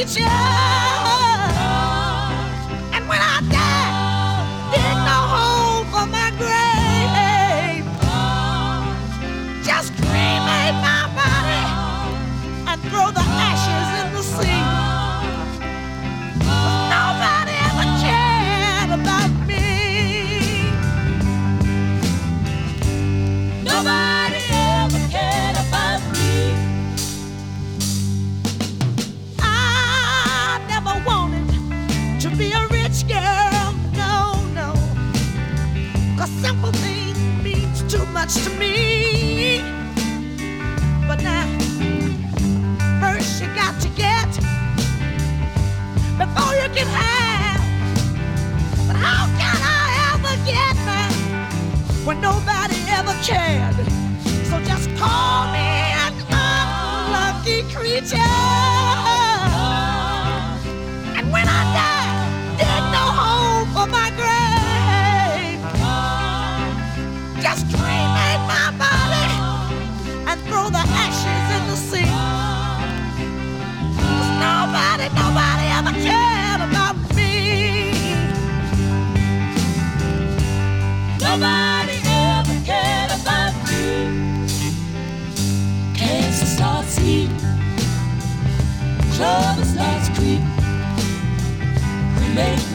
creature. And when I die, dig no hole for my grave. Just cremate my body and throw the ashes in the sea. Nobody ever cared about me. Nobody ever cared about me. I never wanted to be a rich girl, no, no. 'Cause simple things means too much to me. But now, first you got to get before you can have. But how can I ever get now when nobody ever cared? So just call me an unlucky creature. And when I die, dig no hole for my grave. Just cremate my body and throw the ashes in the sea. 'Cause nobody ever cared about me. Nobody ever cared about me. Cancer starts eating, trouble starts creeping. We make